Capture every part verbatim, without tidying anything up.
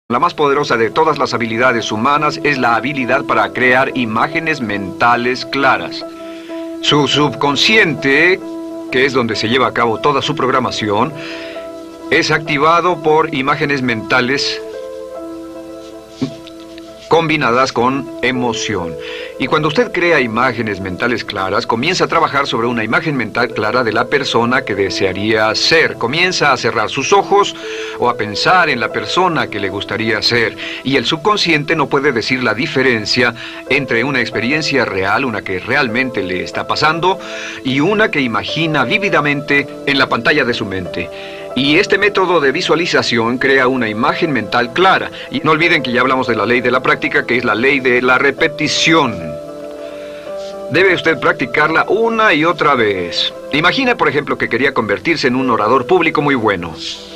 La más poderosa de todas las habilidades humanas es la habilidad para crear imágenes mentales claras. Su subconsciente, que es donde se lleva a cabo toda su programación, es activado por imágenes mentales combinadas con emoción. Y cuando usted crea imágenes mentales claras, comienza a trabajar sobre una imagen mental clara de la persona que desearía ser. Comienza a cerrar sus ojos o a pensar en la persona que le gustaría ser. Y el subconsciente no puede decir la diferencia entre una experiencia real, una que realmente le está pasando, y una que imagina vívidamente en la pantalla de su mente. Y este método de visualización crea una imagen mental clara. Y no olviden que ya hablamos de la ley de la práctica, que es la ley de la repetición. Debe usted practicarla una y otra vez. Imagine, por ejemplo, que quería convertirse en un orador público muy bueno.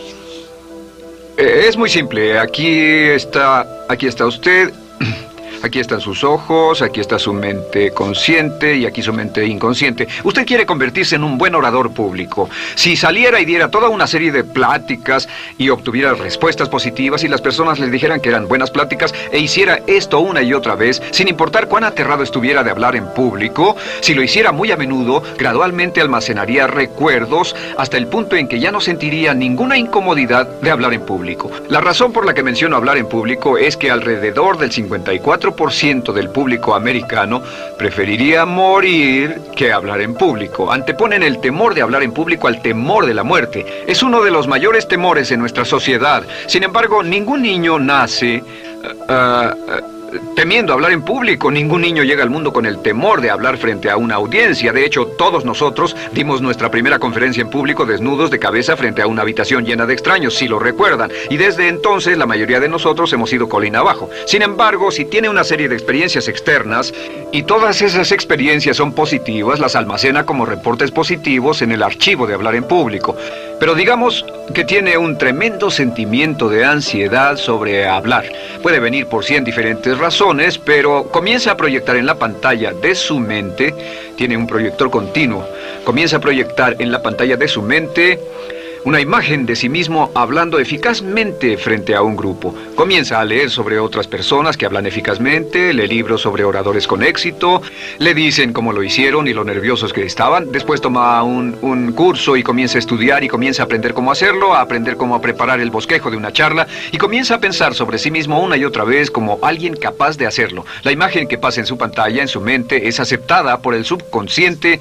Es muy simple. Aquí está, aquí está usted. Aquí están sus ojos, aquí está su mente consciente y aquí su mente inconsciente. Usted quiere convertirse en un buen orador público. Si saliera y diera toda una serie de pláticas y obtuviera respuestas positivas y las personas le dijeran que eran buenas pláticas e hiciera esto una y otra vez, sin importar cuán aterrado estuviera de hablar en público, si lo hiciera muy a menudo, gradualmente almacenaría recuerdos hasta el punto en que ya no sentiría ninguna incomodidad de hablar en público. La razón por la que menciono hablar en público es que alrededor del cincuenta y cuatro por ciento del público americano preferiría morir que hablar en público. Anteponen el temor de hablar en público al temor de la muerte. Es uno de los mayores temores en nuestra sociedad. Sin embargo, ningún niño nace uh, uh, temiendo hablar en público. Ningún niño llega al mundo con el temor de hablar frente a una audiencia. De hecho, todos nosotros dimos nuestra primera conferencia en público desnudos de cabeza frente a una habitación llena de extraños, si lo recuerdan. Y desde entonces la mayoría de nosotros hemos ido colina abajo. Sin embargo, si tiene una serie de experiencias externas y todas esas experiencias son positivas, las almacena como reportes positivos en el archivo de hablar en público. Pero digamos que tiene un tremendo sentimiento de ansiedad sobre hablar. Puede venir por cien diferentes razones, pero comienza a proyectar en la pantalla de su mente, tiene un proyector continuo, comienza a proyectar en la pantalla de su mente una imagen de sí mismo hablando eficazmente frente a un grupo. Comienza a leer sobre otras personas que hablan eficazmente, lee libros sobre oradores con éxito, le dicen cómo lo hicieron y lo nerviosos que estaban. Después toma un, un curso y comienza a estudiar y comienza a aprender cómo hacerlo, a aprender cómo preparar el bosquejo de una charla y comienza a pensar sobre sí mismo una y otra vez como alguien capaz de hacerlo. La imagen que pasa en su pantalla, en su mente, es aceptada por el subconsciente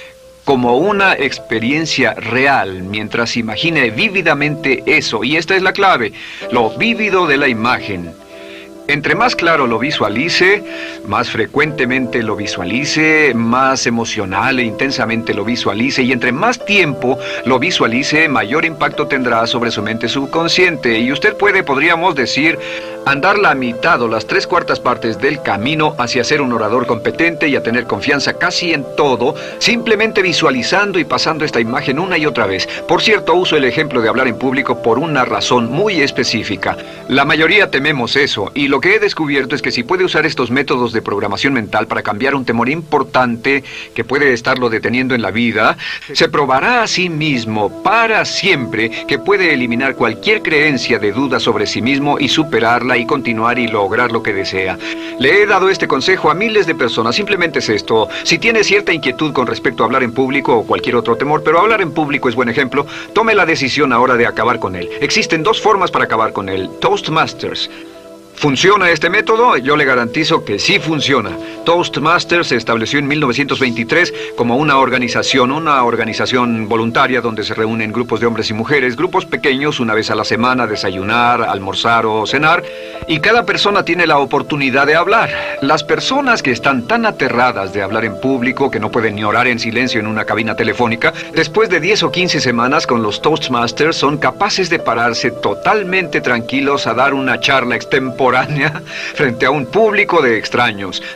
como una experiencia real, mientras imagine vívidamente eso. Y esta es la clave, lo vívido de la imagen. Entre más claro lo visualice, más frecuentemente lo visualice, más emocional e intensamente lo visualice, y entre más tiempo lo visualice, mayor impacto tendrá sobre su mente subconsciente. Y usted puede, podríamos decir, andar la mitad o las tres cuartas partes del camino hacia ser un orador competente y a tener confianza casi en todo, simplemente visualizando y pasando esta imagen una y otra vez. Por cierto, uso el ejemplo de hablar en público por una razón muy específica. La mayoría tememos eso, y lo que he descubierto es que si puede usar estos métodos de programación mental para cambiar un temor importante que puede estarlo deteniendo en la vida, se probará a sí mismo para siempre que puede eliminar cualquier creencia de duda sobre sí mismo y superarla y continuar y lograr lo que desea. Le he dado este consejo a miles de personas. Simplemente es esto: si tiene cierta inquietud con respecto a hablar en público o cualquier otro temor, pero hablar en público es buen ejemplo, tome la decisión ahora de acabar con él. Existen dos formas para acabar con él. Toastmasters. ¿Funciona este método? Yo le garantizo que sí funciona. Toastmasters se estableció en mil novecientos veintitrés como una organización, una organización voluntaria donde se reúnen grupos de hombres y mujeres, grupos pequeños una vez a la semana, desayunar, almorzar o cenar, y cada persona tiene la oportunidad de hablar. Las personas que están tan aterradas de hablar en público que no pueden ni orar en silencio en una cabina telefónica, después de diez o quince semanas con los Toastmasters son capaces de pararse totalmente tranquilos a dar una charla extemporánea frente a un público de extraños. Toast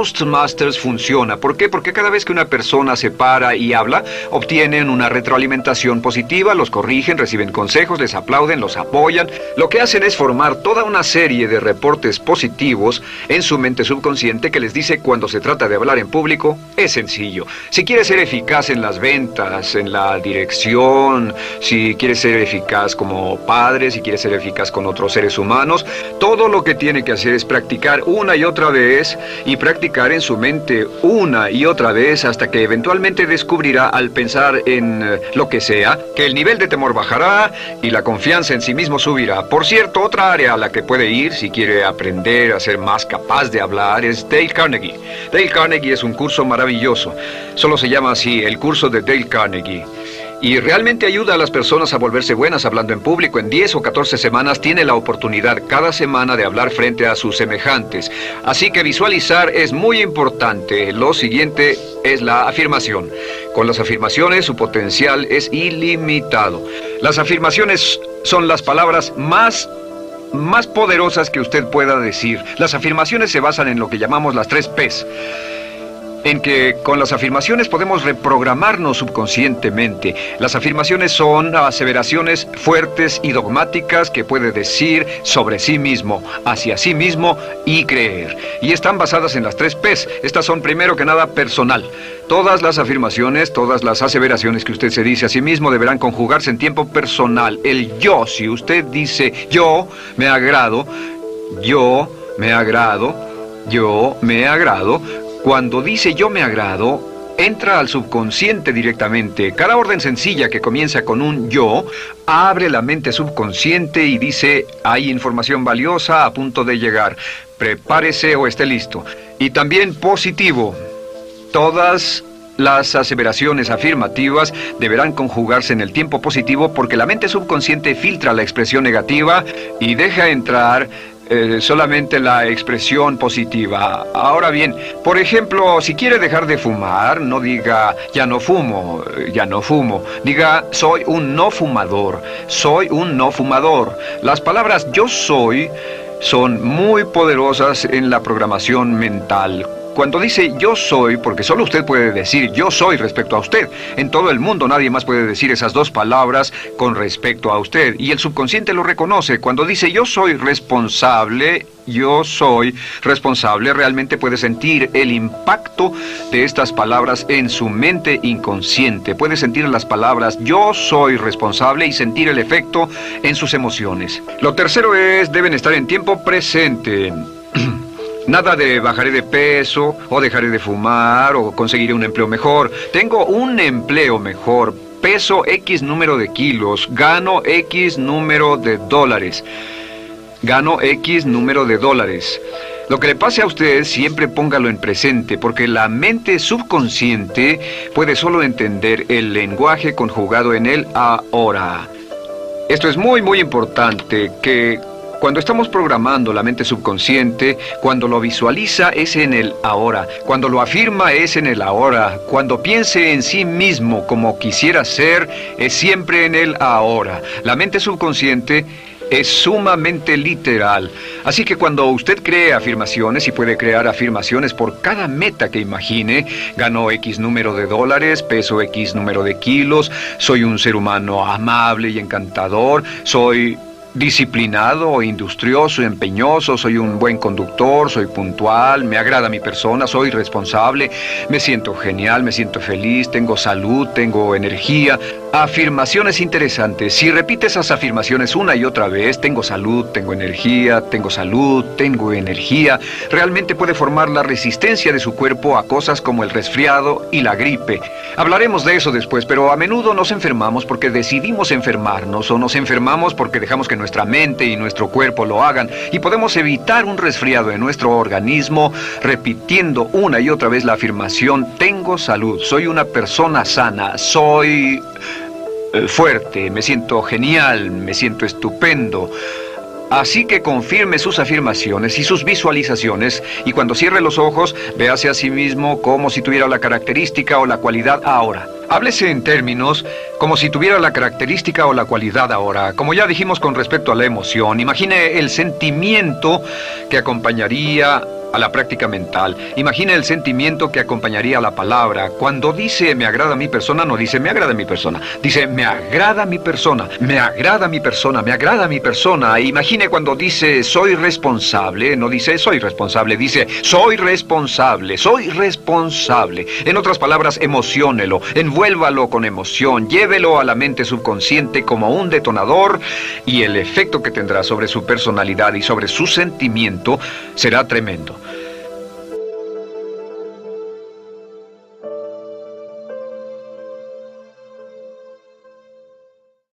Toastmasters funciona. ¿Por qué? Porque cada vez que una persona se para y habla, obtienen una retroalimentación positiva, los corrigen, reciben consejos, les aplauden, los apoyan. Lo que hacen es formar toda una serie de reportes positivos en su mente subconsciente que les dice cuando se trata de hablar en público, es sencillo. Si quieres ser eficaz en las ventas, en la dirección, si quieres ser eficaz como padre, si quieres ser eficaz con otros seres humanos, todo lo que tiene que hacer es practicar una y otra vez y practicar en su mente una y otra vez hasta que eventualmente descubrirá al pensar en eh, lo que sea, que el nivel de temor bajará y la confianza en sí mismo subirá. Por cierto, otra área a la que puede ir si quiere aprender a ser más capaz de hablar es Dale Carnegie. Dale Carnegie es un curso maravilloso. Solo se llama así, el curso de Dale Carnegie. Y realmente ayuda a las personas a volverse buenas hablando en público. En diez o catorce semanas tiene la oportunidad cada semana de hablar frente a sus semejantes. Así que visualizar es muy importante. Lo siguiente es la afirmación. Con las afirmaciones su potencial es ilimitado. Las afirmaciones son las palabras más más poderosas que usted pueda decir. Las afirmaciones se basan en lo que llamamos las tres P's. En que con las afirmaciones podemos reprogramarnos subconscientemente. Las afirmaciones son aseveraciones fuertes y dogmáticas que puede decir sobre sí mismo, hacia sí mismo y creer. Y están basadas en las tres P's. Estas son primero que nada personal. Todas las afirmaciones, todas las aseveraciones que usted se dice a sí mismo deberán conjugarse en tiempo personal. El yo, si usted dice yo me agrado, yo me agrado, yo me agrado. Cuando dice yo me agrado, entra al subconsciente directamente. Cada orden sencilla que comienza con un yo, abre la mente subconsciente y dice, hay información valiosa a punto de llegar. Prepárese o esté listo. Y también positivo. Todas las aseveraciones afirmativas deberán conjugarse en el tiempo positivo porque la mente subconsciente filtra la expresión negativa y deja entrar Eh, solamente la expresión positiva. Ahora bien, por ejemplo, si quiere dejar de fumar, no diga ya no fumo, ya no fumo. Diga soy un no fumador, soy un no fumador. Las palabras yo soy son muy poderosas en la programación mental. Cuando dice yo soy, porque solo usted puede decir yo soy respecto a usted. En todo el mundo nadie más puede decir esas dos palabras con respecto a usted. Y el subconsciente lo reconoce. Cuando dice yo soy responsable, yo soy responsable, realmente puede sentir el impacto de estas palabras en su mente inconsciente. Puede sentir las palabras yo soy responsable y sentir el efecto en sus emociones. Lo tercero es, deben estar en tiempo presente. Nada de bajaré de peso, o dejaré de fumar, o conseguiré un empleo mejor. Tengo un empleo mejor, peso X número de kilos, gano X número de dólares. Gano X número de dólares. Lo que le pase a usted, siempre póngalo en presente, porque la mente subconsciente puede solo entender el lenguaje conjugado en el ahora. Esto es muy, muy importante, que cuando estamos programando la mente subconsciente, cuando lo visualiza es en el ahora, cuando lo afirma es en el ahora, cuando piense en sí mismo como quisiera ser, es siempre en el ahora. La mente subconsciente es sumamente literal. Así que cuando usted cree afirmaciones, y puede crear afirmaciones por cada meta que imagine, ganó X número de dólares, peso X número de kilos, soy un ser humano amable y encantador, soy disciplinado, industrioso, empeñoso, soy un buen conductor, soy puntual, me agrada mi persona, soy responsable, me siento genial, me siento feliz, tengo salud, tengo energía. Afirmaciones interesantes. Si repite esas afirmaciones una y otra vez, tengo salud, tengo energía, tengo salud, tengo energía, realmente puede formar la resistencia de su cuerpo a cosas como el resfriado y la gripe. Hablaremos de eso después, pero a menudo nos enfermamos porque decidimos enfermarnos, o nos enfermamos porque dejamos que nuestra mente y nuestro cuerpo lo hagan, y podemos evitar un resfriado en nuestro organismo repitiendo una y otra vez la afirmación tengo salud, soy una persona sana, soy eh, fuerte, me siento genial, me siento estupendo. Así que confirme sus afirmaciones y sus visualizaciones, y cuando cierre los ojos, véase a sí mismo como si tuviera la característica o la cualidad ahora. Háblese en términos como si tuviera la característica o la cualidad ahora. Como ya dijimos con respecto a la emoción, imagine el sentimiento que acompañaría a la práctica mental. Imagine el sentimiento que acompañaría a la palabra. Cuando dice me agrada mi persona, no dice me agrada mi persona. Dice me agrada mi persona, me agrada mi persona, me agrada mi persona. Imagine cuando dice soy responsable, no dice soy responsable, dice soy responsable, soy responsable. En otras palabras, emociónelo, envuélvalo con emoción, llévelo a la mente subconsciente como un detonador y el efecto que tendrá sobre su personalidad y sobre su sentimiento será tremendo.